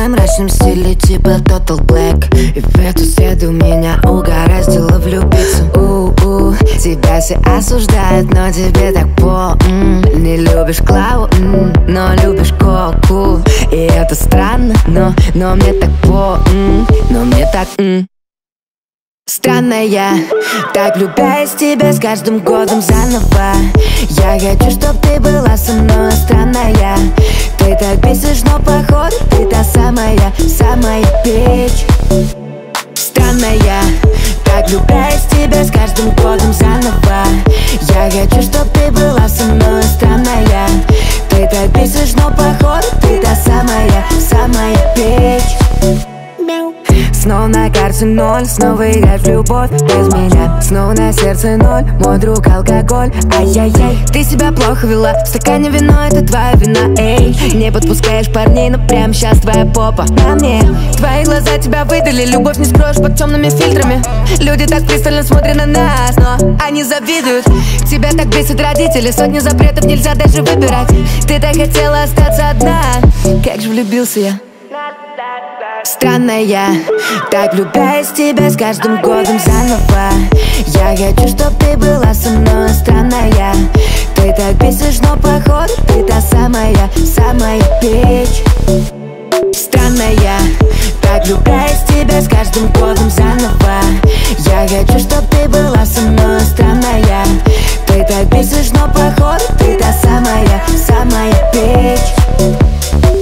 мрачном стиле типа Total Black. И в эту среду меня угораздило влюбиться. Тебя все осуждают, но тебе так не любишь Клау, но любишь Коку. И это странно, но мне так но мне так Странная, так влюбляюсь в тебя с каждым годом заново. Я хочу, чтоб ты была со мной странная. Ты так бесишь, но походу ты та самая печь. Странная, так влюбляюсь в тебя с каждым годом заново. Я хочу, чтоб ты была со мной странная. Ты так бесишь, но походу ты та самая печь. Снова на карте ноль, снова играть в любовь без меня. Снова на сердце ноль, мой друг алкоголь. Ай-яй-яй, ты себя плохо вела, в стакане вино, это твоя вина. Эй, не подпускаешь парней, но прямо сейчас твоя попа на мне. Твои глаза тебя выдали, любовь не скроешь под темными фильтрами. Люди так пристально смотрят на нас, но они завидуют. Тебя так бесят родители, сотни запретов нельзя даже выбирать. Ты так хотела остаться одна, как же влюбился я. Странная, так влюбляюсь в тебя с каждым годом заново. Я хочу, чтоб ты была со мной странная. Ты так бесишь, но походу ты та самая печь. Странная, так влюбляюсь в тебя с каждым годом заново. Я хочу, чтоб ты была со мной странная. Ты так бесишь, но походу ты та самая печь.